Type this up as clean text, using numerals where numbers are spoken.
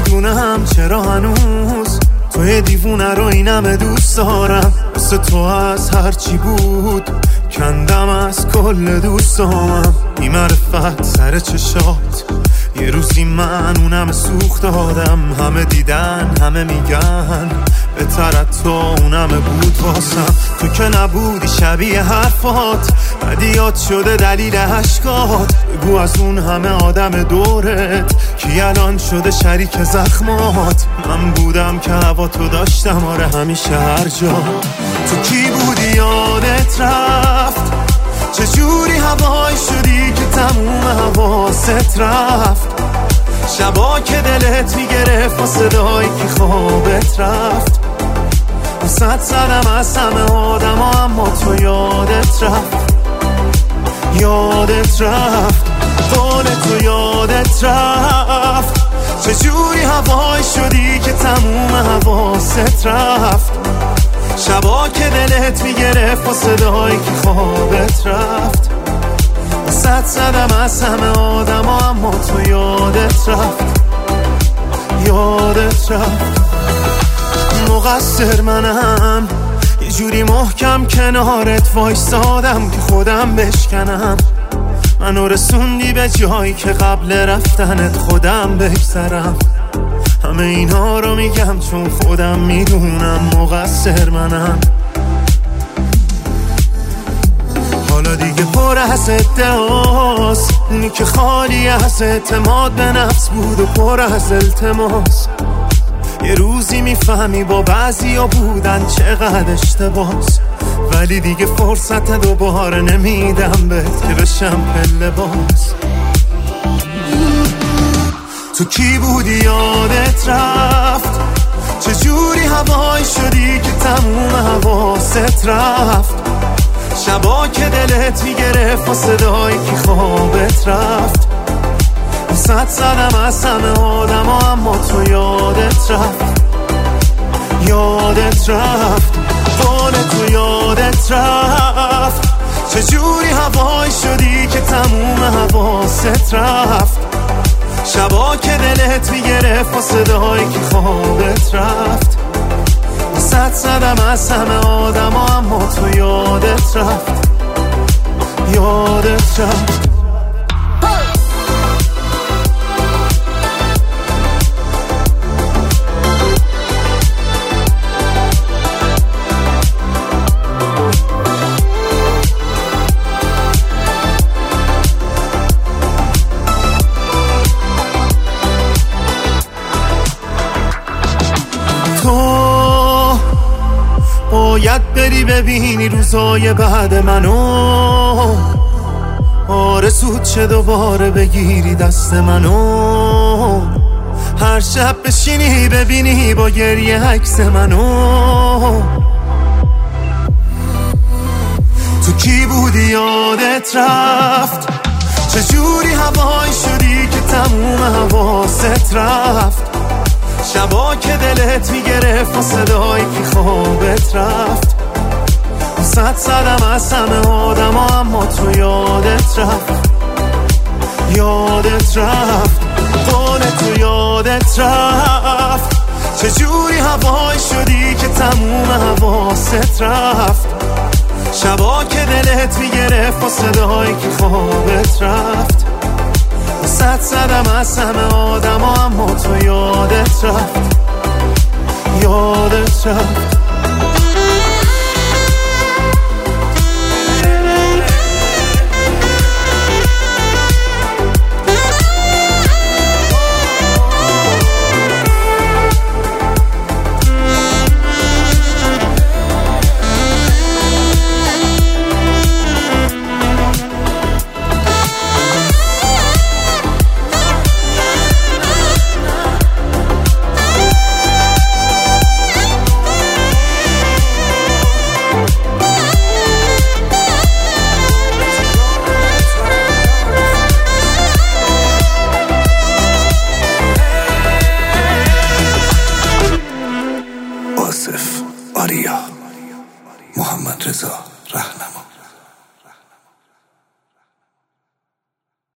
نمیدونم چرا هنوز توی دیوونه رو اینم دوست دارم. واسه تو از هرچی بود کندم از کل دوستامم. بی معرفت سر چشات یه روزی من اونم سوخت دادم. همه دیدن همه میگن بهترت تو اونم بود واسم. تو که نبودی شبیه حرفات بدیات شده دلیل عشقات. بگو از اون همه آدم دورت کی الان شده شریک زخمات. من بودم که هوا تو داشتم آره همیشه هر جا. تو کی بودی یادت رفت چجوری هوای شدی که تموم حواست رفت. شبا که دلت میگرفت و صدایی که خوابت رفت. وسط زدم از همه آدم اما تو یادت رفت. یادت رفت قول تو یادت رفت. چجوری هوای شدی که تموم حواست رفت. شبا که دلت میگرفت و صدایی که خوابت رفت. وسط زدم از همه آدم اما تو یادت رفت. یادت رفت. مقصر منم یه جوری محکم کنارت وایسادم که خودم بشکنم. منو رسوندی به جایی که قبل رفتنت خودم بگذرم. همه اینا رو میگم چون خودم میدونم مقصر منم. حالا دیگه پر از ادعاست اونی که خالی از اعتماد به نفس بود و پر از التماس. یه روزی میفهمی با بعضیا بودن چقدر اشتباس. ولی دیگه فرصت دوباره نمیدم بهت که بشم پله باز. تو کی بودی یادت رفت چجوری هوای شدی که تموم حواست رفت. شبا که دلت میگرفت و صدایی که خوابت رفت. وسط زدم از همه آدم اما تو یادت رفت. یادت رفت قول تو یادت رفت. چجوری هوای شدی که تموم حواست رفت. شبا که دلت میگرفت و صدایی که خوابت رفت. وسط زدم از همه آدم اما تو یادت رفت. یادت رفت. تو باید بری ببینی روزای بعد منو. آرزوت چه دوباره بگیری دست منو. هر شب بشینی ببینی با گریه عکس منو. تو کی بودی یادت رفت چجوری هوای شدی که تموم حواست رفت. شبا که دلت میگرفت و صدایی که خوابت رفت. وسط زدم از همه آدم اما تو یادت رفت. یادت رفت قول تو یادت رفت. چجوری هوای شدی که تموم حواست رفت. شبا که دلت میگرفت و صدایی که خوابت رفت. وسط زدم از همه آدم اما تو یادت رفت. یادت رفت.